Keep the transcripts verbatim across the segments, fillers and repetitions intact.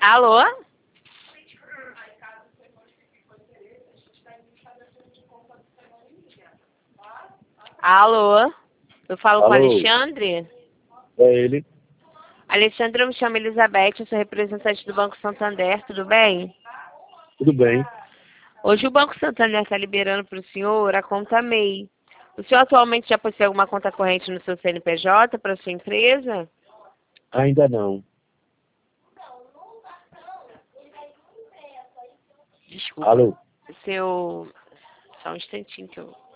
Alô? Alô? Eu falo Alô? com o Alexandre? É ele. Alexandre, eu me chamo Elizabeth, eu sou representante do Banco Santander, tudo bem? Tudo bem? Hoje o Banco Santander está liberando para o senhor a conta M E I. O senhor atualmente já possui alguma conta corrente no seu C N P J para sua empresa? Ainda não. Desculpa. Alô? O seu... Só um instantinho que eu...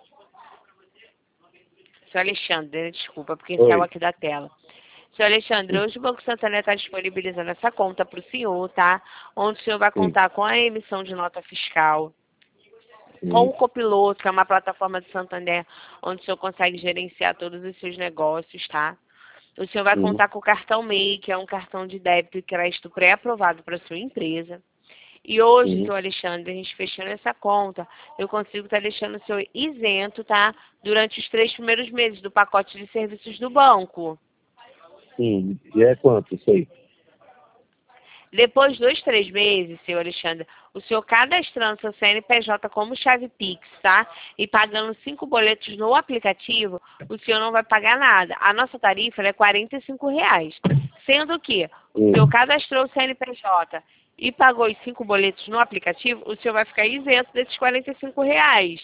Seu Alexandre, né? Desculpa, porque Oi. saiu aqui da tela. Seu Alexandre, Sim. hoje o Banco Santander está disponibilizando essa conta para o senhor, tá? Onde o senhor vai Sim. contar com a emissão de nota fiscal, com Sim. o Copiloto, que é uma plataforma do Santander, onde o senhor consegue gerenciar todos os seus negócios, tá? O senhor vai Sim. contar com o cartão M E I, que é um cartão de débito e crédito pré-aprovado para sua empresa. E hoje, Sim. seu Alexandre, a gente fechando essa conta, eu consigo estar deixando o senhor isento, tá? Durante os três primeiros meses do pacote de serviços do banco. Sim. E é quanto isso aí? Depois dos três meses, seu Alexandre, o senhor cadastrando seu C N P J como chave Pix, tá? E pagando cinco boletos no aplicativo, o senhor não vai pagar nada. A nossa tarifa ela é quarenta e cinco reais. Sendo que o Sim. senhor cadastrou o C N P J e pagou os cinco boletos no aplicativo, o senhor vai ficar isento desses quarenta e cinco reais.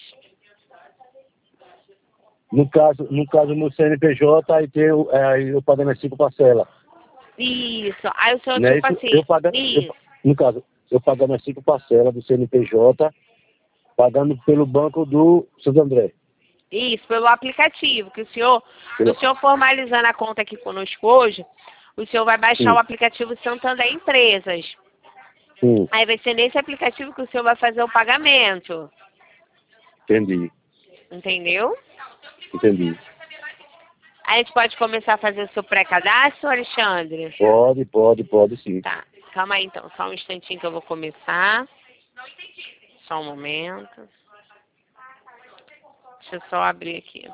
No caso, no caso no C N P J, aí, tem, o- é, aí eu pagando as cinco parcelas. Isso. Aí o senhor, Não é tipo isso? assim, Eu pagando, eu, isso. no caso, eu pagando as cinco parcelas do C N P J, pagando pelo banco do Santo André. Isso, pelo aplicativo, que o senhor, Pelo... o senhor formalizando a conta aqui conosco hoje, o senhor vai baixar o Sim. aplicativo Santander Empresas. Sim. Aí vai ser nesse aplicativo que o senhor vai fazer o pagamento. Entendi. Entendeu? Entendi. Aí a gente pode começar a fazer o seu pré-cadastro, Alexandre? Pode, pode, pode sim. Tá, calma aí então, só um instantinho que eu vou começar. Só um momento. Deixa eu só abrir aqui.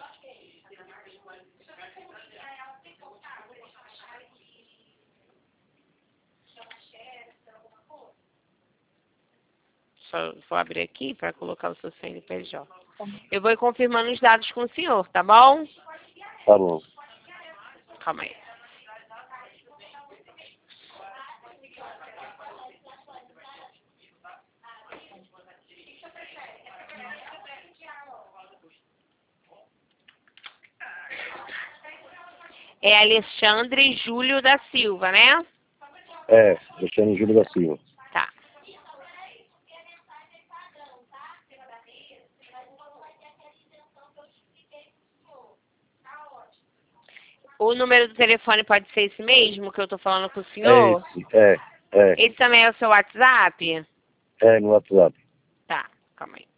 Só vou abrir aqui para colocar o seu C N P J. Eu vou ir confirmando os dados com o senhor, tá bom? Tá bom. Calma aí. É Alexandre Júlio da Silva, né? É, deixando Júlio da Silva. Tá. O número do telefone pode ser esse mesmo que eu tô falando com o É senhor? esse, é, é, Esse também é o seu WhatsApp? é no WhatsApp. Tá, calma aí.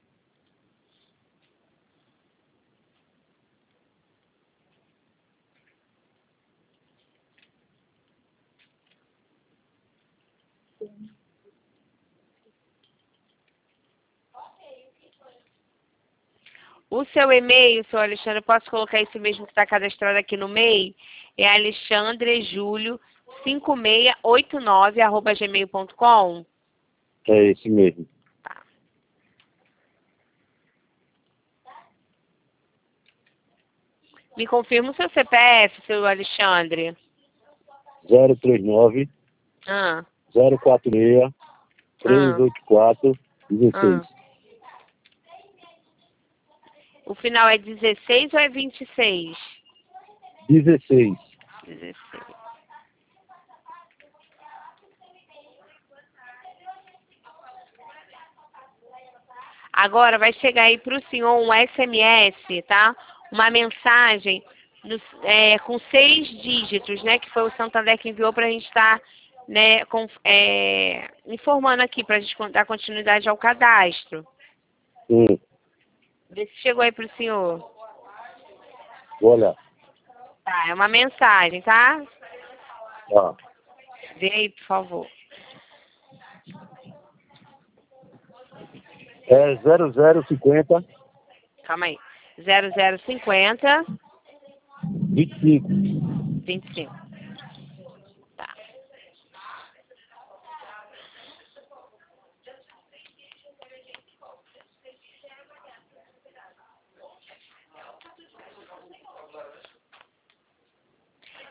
O seu e-mail, seu Alexandre, eu posso colocar esse mesmo que está cadastrado aqui no M E I? É alexandrejúlio cinco seis oito nove arroba gmail ponto com? É esse mesmo. Tá. Me confirma o seu C P F, seu Alexandre. zero três nove, Ah, zero quatro seis, três ah, oito quatro, dezesseis. ah. O final é dezesseis ou é vinte e seis? dezesseis. dezesseis. Agora vai chegar aí para o senhor um S M S, tá? Uma mensagem no- é, com seis dígitos, né? Que foi o Santander que enviou para a gente estar né, com- é, informando aqui, para a gente dar continuidade ao cadastro. Hum, Vê se chegou aí para o senhor. vou olhar. Tá, é uma mensagem, tá? Tá. Vê aí, por favor. É zero zero cinquenta, Calma aí. zero zero cinquenta, vinte e cinco. vinte e cinco. Tá.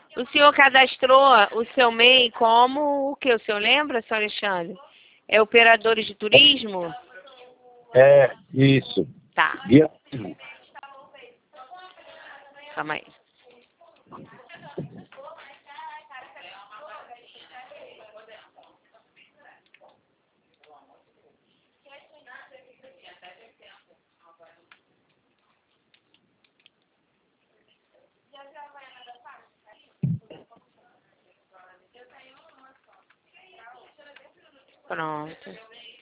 O senhor cadastrou o seu M E I como o que? O senhor lembra, senhor Alexandre? É operadores de turismo? É, isso. Tá, Guia. calma aí. Pronto.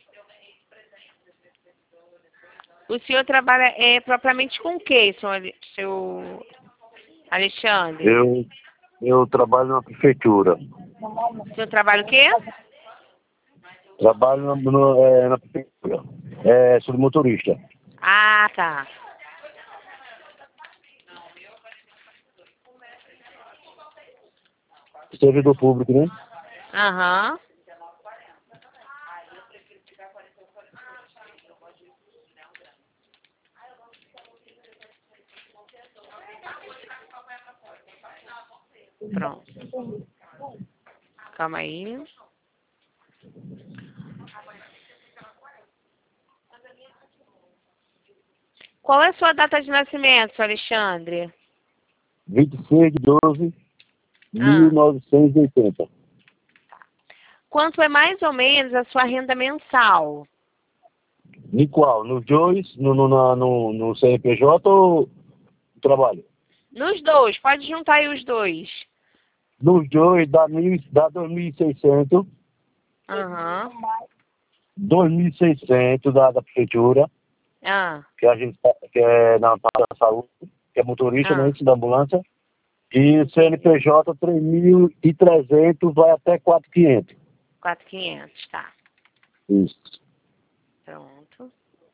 O senhor trabalha é, propriamente com o que, senhor, Ale- seu Alexandre? Eu, eu trabalho na prefeitura. O senhor trabalha o quê? Trabalho no, no, é, na prefeitura. É, sou motorista. Ah, tá. Servidor público, né? Aham. Pronto. Calma aí. Qual é a sua data de nascimento, senhor Alexandre? vinte e seis de doze de Ah. mil novecentos e oitenta. Quanto é mais ou menos a sua renda mensal? De qual? Nos dois? No, no, na- no, no C N P J ou no trabalho? Nos dois, pode juntar aí os dois. Nos dois dá, mil, dá dois mil e seiscentos. Aham. dois mil e seiscentos da, da prefeitura, Ah. que a gente tá- que é na parte da saúde, que é motorista, Ah. né, isso da ambulância. E o C N P J três mil e trezentos vai até quatro mil e quinhentos. quatro mil e quinhentos, tá. Isso. Pronto.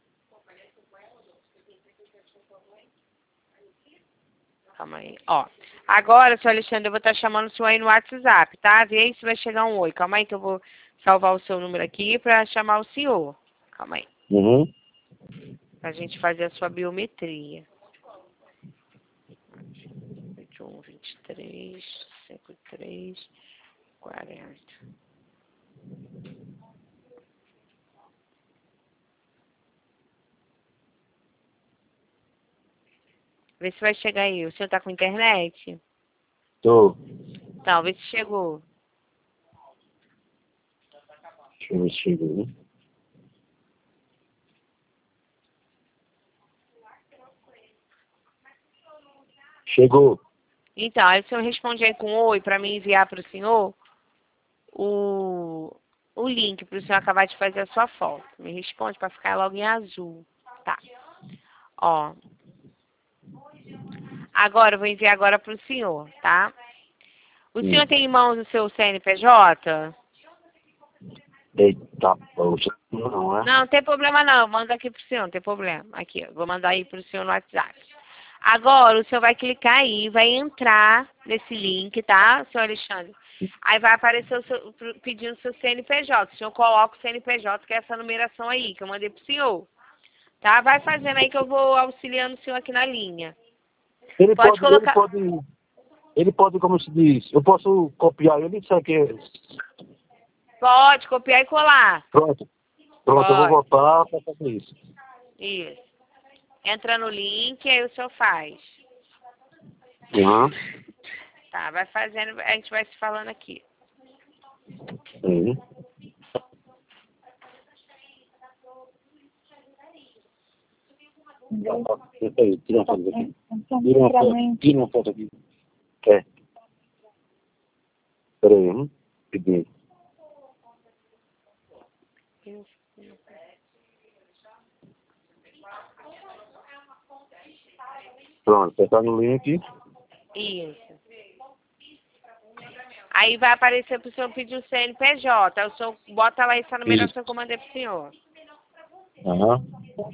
Calma aí. Ó, agora, senhor Alexandre, eu vou estar chamando o senhor aí no WhatsApp, tá? Vê aí se vai chegar um oi. Calma aí que eu vou salvar o seu número aqui pra chamar o senhor. Calma aí. Uhum. Pra gente fazer a sua biometria. vinte e um, vinte e três, cinquenta e três, quarenta. Vê se vai chegar aí. O senhor tá com internet? Tô. Tá, vê se chegou. Deixa eu ver se chegou, né? Chegou. Então, aí o senhor responde aí com oi para mim enviar para o senhor o, o link para o senhor acabar de fazer a sua foto. Me responde para ficar logo em azul. Tá. Ó. Agora, eu vou enviar agora para o senhor, tá? O Hum. senhor tem em mãos o seu C N P J? Eita, poxa. Não, é? Não, não tem problema não. Manda aqui pro senhor, não tem problema. Aqui, ó. Vou mandar aí pro senhor no WhatsApp. Agora, o senhor vai clicar aí, vai entrar nesse link, tá, senhor Alexandre? Aí vai aparecer o seu, pedindo o seu C N P J. O senhor coloca o C N P J, que é essa numeração aí, que eu mandei pro senhor. Tá? Vai fazendo aí que eu vou auxiliando o senhor aqui na linha. Ele Pode pode, ele colocar... pode, ele pode, como se diz, eu posso copiar ele, isso aqui. Pode copiar e colar. Pronto. Pronto, eu vou Pode. voltar para fazer isso. Isso. Entra no link, aí o senhor faz. Uhum. Tá, vai fazendo, a gente vai se falando aqui. Uhum. Tenta aí, tira uma foto aqui. Tira uma foto, tira uma foto aqui. É. Peraí, hum? Peguei. Pronto, você tá no link. Isso. Aí vai aparecer pro senhor pedir o C N P J. Aí o senhor bota lá essa numeração que eu mandei pro senhor. Aham.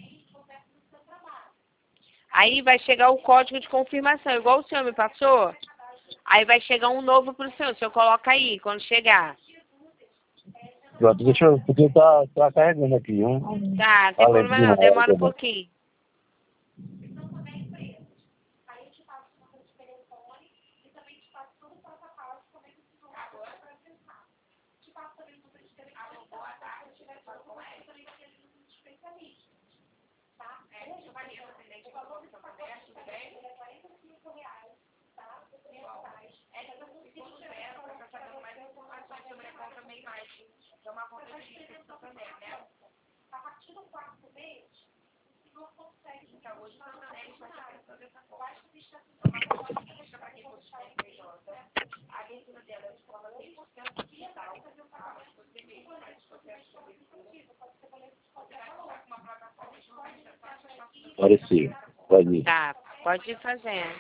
Aí vai chegar o código de confirmação, igual o senhor me passou. Aí vai chegar um novo pro senhor. O senhor coloca aí, quando chegar. Pronto, deixa eu, porque tá, tá carregando aqui, hein? Tá, não tem Além problema de não, demora um nada, pouquinho. Apareceu. Vai vir. Tá, pode ir fazendo.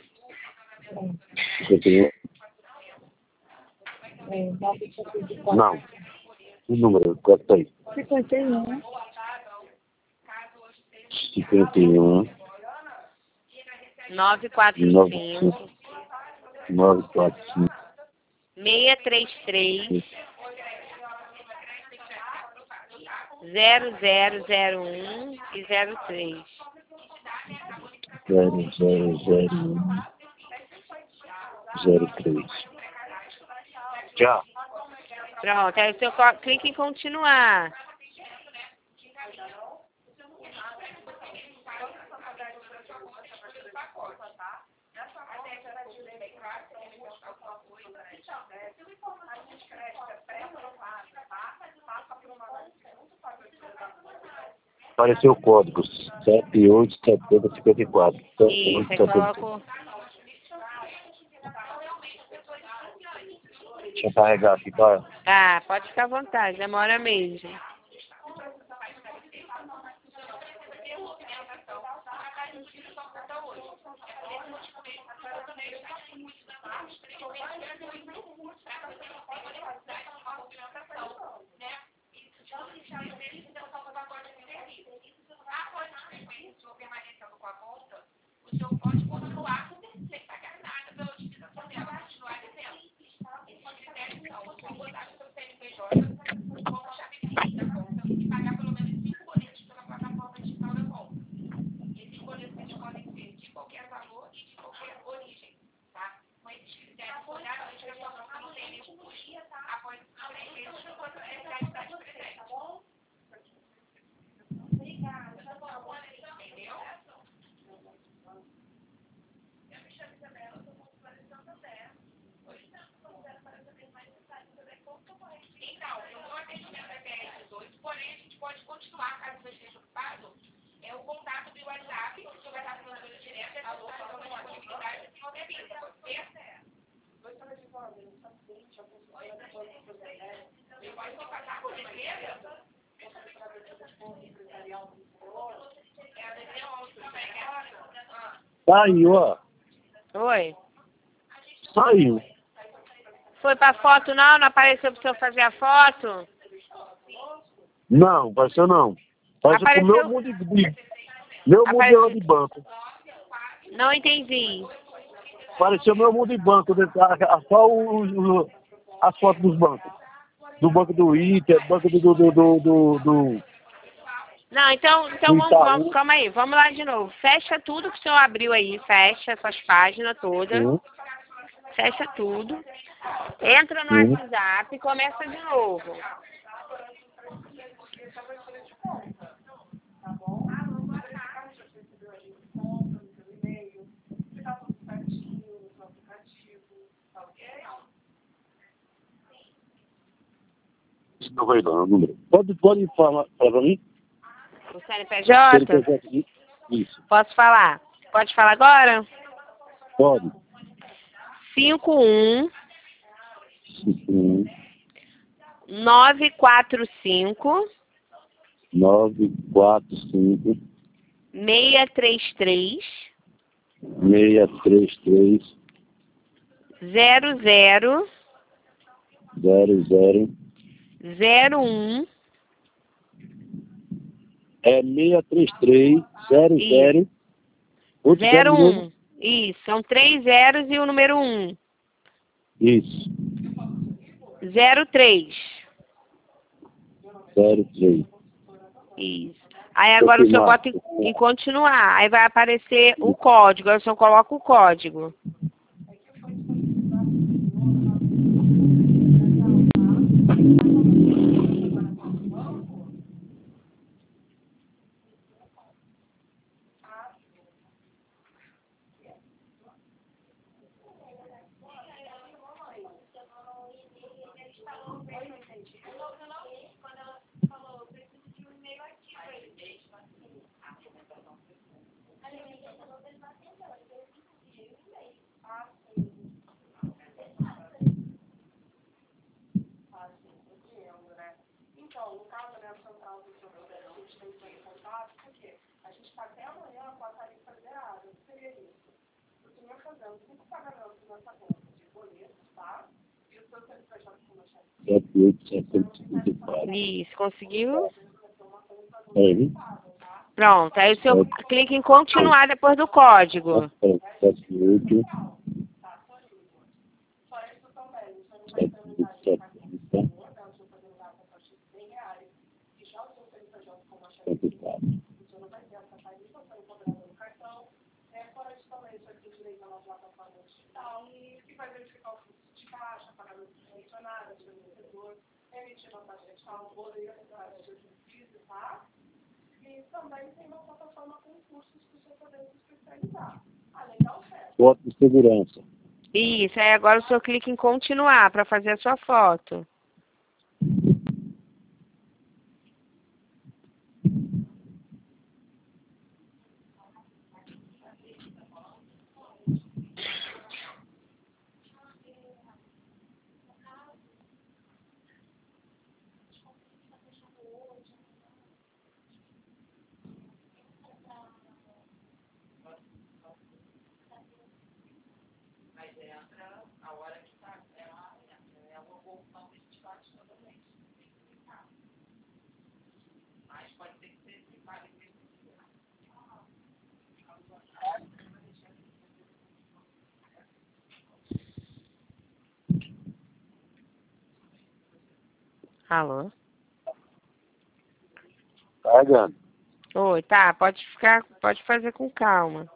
Não. O número, quanto aí? cinquenta e um. cinquenta e um. nove quatro cinco. nove quatro cinco. seis três três. zero zero zero um e zero três. zero zero zero um. zero três. Já. Pronto, aí você clica em continuar. Apareceu o código sete oito sete zero cinco quatro. Isso, aí coloco... Deixa eu carregar aqui, tá? Ah, pode ficar à vontade, demora mesmo. Saiu, ó. Oi. Saiu. Foi pra foto não? Não apareceu pro senhor fazer a foto? Não, apareceu não. Apareceu Apareceu... pro meu mundo de... Meu Apareceu... modelo de banco. Não entendi. Apareceu meu mundo de banco. Só o, o, as fotos dos bancos. Do banco do Inter, banco do... do, do, do, do, do... Não, então, então vamos, vamos, calma aí, vamos lá de novo. Fecha tudo que o senhor abriu aí, fecha essas páginas todas. Sim. Fecha tudo. Entra no Sim. WhatsApp e começa de novo. Não vai dar o número. Pode, pode falar para mim? O C N P J? C N P J, isso. Posso falar? Pode falar agora? Pode. cinco um cinco um nove quatro cinco nove quatro cinco seis três três seis três três zero zero zero zero zero um. É seis três três zero zero zero um. Isso, são três zeros e o número um. Isso. zero três. zero três. Isso. Aí agora o senhor bota em, em continuar. Aí vai aparecer o código. Aí o senhor coloca o código. sete oito sete cinco quatro. Isso, conseguiu? Aí. Pronto, aí o senhor Sete. clica em continuar depois do código. sete oito sete oito sete quatro. Foto de segurança. Isso, aí agora o senhor clica em continuar para fazer a sua foto. Alô? Carregando. Oi, tá, pode ficar, pode fazer com calma.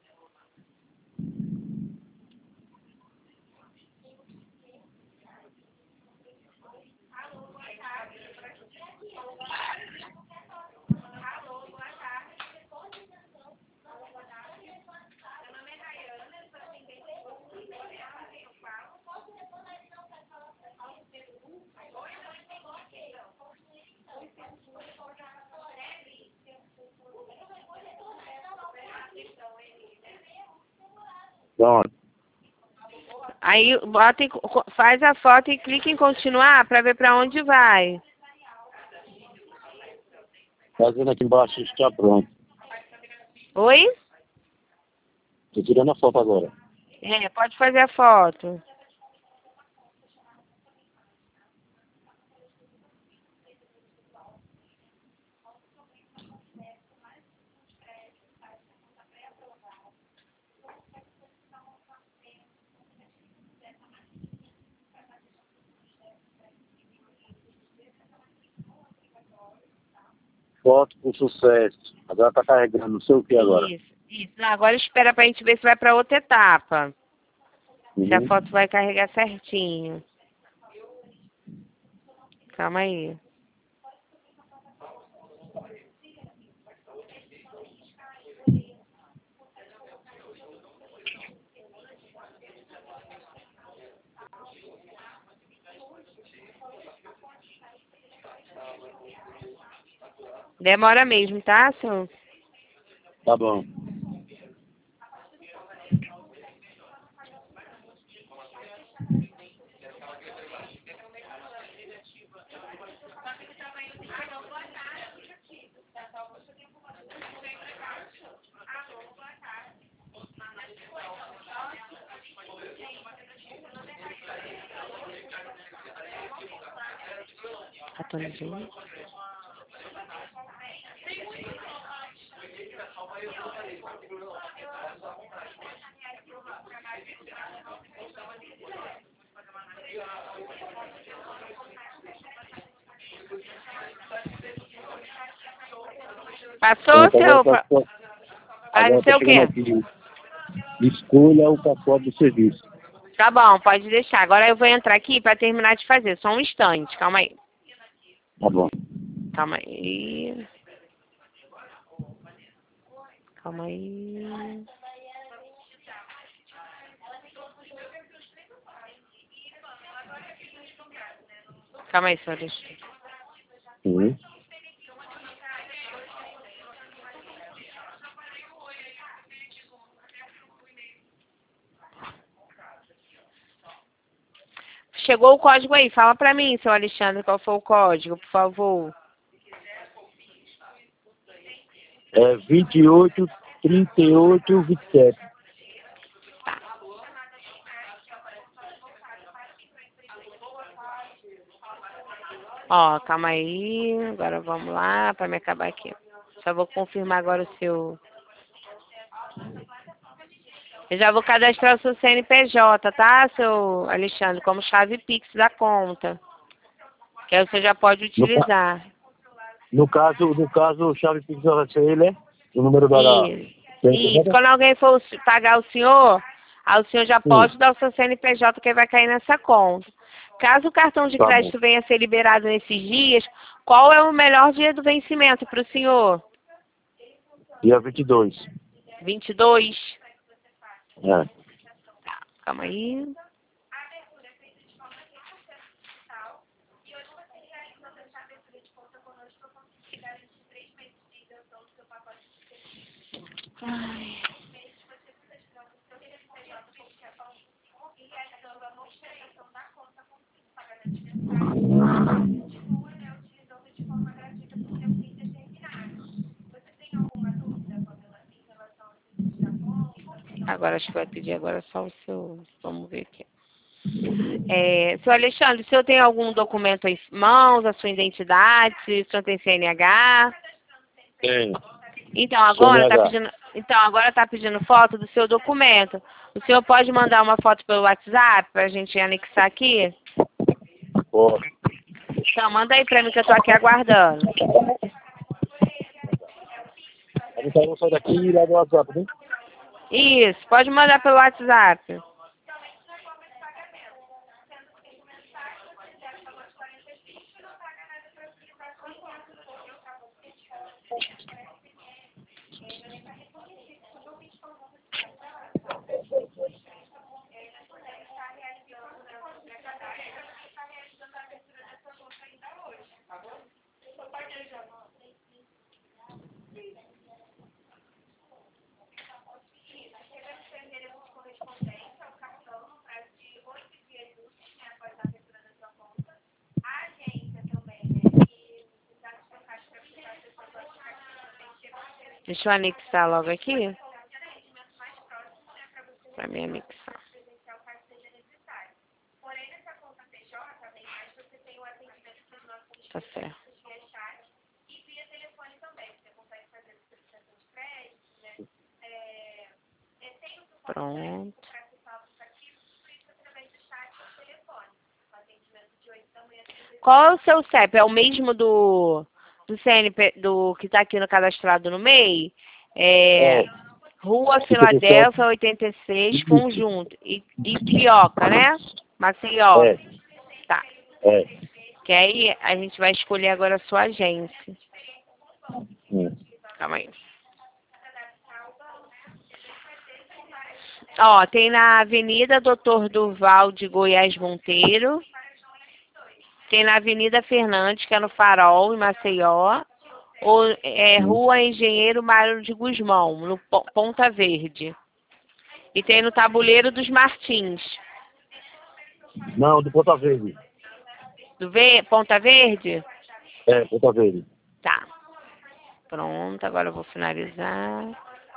Pronto. Aí bota em, faz a foto e clica em continuar para ver para onde vai. Fazendo aqui embaixo, está pronto. Oi? Estou tirando a foto agora. É, pode fazer a foto. Foto com sucesso. Agora está carregando, não sei o que agora. Isso, isso. Agora espera pra gente ver se vai para outra etapa. Uhum. Se a foto vai carregar certinho. Calma aí. Demora mesmo, tá, senhor? Tá bom. Atualizei. Passou, seu... Agora tá, agora Vai ser tá o quê? chegando aqui. Escolha o pacote do serviço. Tá bom, pode deixar. Agora eu vou entrar aqui pra terminar de fazer. Só um instante. Calma aí. Tá bom. Calma aí. Calma aí. Calma aí, senhor. Deixa. Uhum. Chegou o código aí. Fala pra mim, seu Alexandre, qual foi o código, por favor. É vinte e oito, trinta e oito, vinte e sete. Tá. Ó, calma aí. Agora vamos lá para me acabar aqui. Só vou confirmar agora o seu... Eu já vou cadastrar o seu C N P J, tá, seu Alexandre? Como chave Pix da conta. Que aí você já pode No, ca- utilizar. no caso, no caso, o chave Pix vai ser ele, é? O número da... da- Isso. Tem Isso. correta? Quando alguém for pagar o senhor, aí o senhor já Sim. pode dar o seu C N P J que vai cair nessa conta. Caso o cartão de Tá bom. crédito venha a ser liberado nesses dias, qual é o melhor dia do vencimento para o senhor? Dia vinte e dois. vinte e dois? É. Calma aí. Ai. Agora acho que vai pedir agora só o seu. Vamos ver aqui. É, seu Alexandre, o senhor tem algum documento em mãos, a sua identidade, se o senhor tem C N H? Tem. Então agora tá C N H. pedindo, então agora tá pedindo foto do seu documento. O senhor pode mandar uma foto pelo WhatsApp pra gente anexar aqui? Pô. Então manda aí pra mim que eu tô aqui aguardando. Então eu vou sair daqui e ir lá do WhatsApp, né? Isso, pode mandar pelo WhatsApp. Deixa eu anexar logo aqui. Pra mim anexar. Tá certo. Pronto. Qual é o seu C E P? É o mesmo do, do C N P, do que tá aqui no cadastrado no M E I? É, É. Rua Fica do céu. Filadélfia, oitenta e seis, Conjunto. E, e Pioca, né? Maceió. É. Tá. É. Que aí a gente vai escolher agora a sua agência. Hum. Calma aí. Ó, tem na Avenida Doutor Durval de Goiás Monteiro. Tem na Avenida Fernandes, que é no Farol, em Maceió. Ou é, Hum. Rua Engenheiro Mário de Guzmão, no Po- Ponta Verde. E tem no Tabuleiro dos Martins. Não, do Ponta Verde. Do Ve Ponta Verde? É, Ponta Verde. Tá. Pronto, agora eu vou finalizar.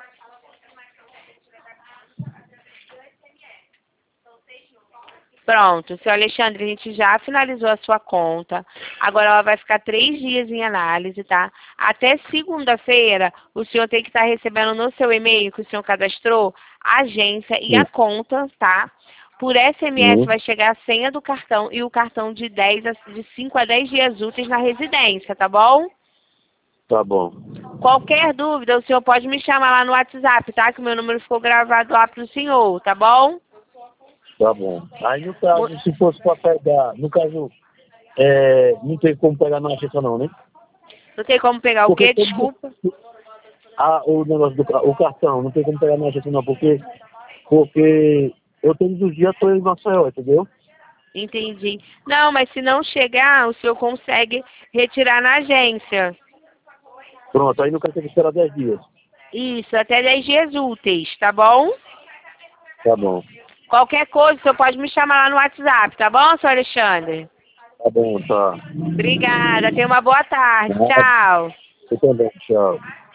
Pronto, seu Alexandre, a gente já finalizou a sua conta. Agora ela vai ficar três dias em análise, tá? Até segunda-feira, o senhor tem que estar recebendo no seu e-mail que o senhor cadastrou a agência e Sim. a conta, tá? Por S M S Hum. vai chegar a senha do cartão e o cartão de, dez a, de cinco a dez dias úteis na residência, tá bom? Tá bom. Qualquer dúvida, o senhor pode me chamar lá no WhatsApp, tá? Que o meu número ficou gravado lá pro senhor, tá bom? Tá bom. Aí no caso, se fosse pra pegar, no caso, é, não tem como pegar na agência não, né? Não tem como pegar o Porque quê? todo- Desculpa. ah, o negócio do ca- o cartão, não tem como pegar na agência não, porque, porque eu todos os dias tô em Maceió, entendeu? Entendi. Não, mas se não chegar, o senhor consegue retirar na agência. Pronto, aí no caso tem que esperar dez dias. Isso, até dez dias úteis, tá bom? Tá bom. Qualquer coisa, o senhor pode me chamar lá no WhatsApp, tá bom, senhor Alexandre? Tá bom, tá. Obrigada, tenha uma boa tarde. Nada. Tchau. Você também, tchau.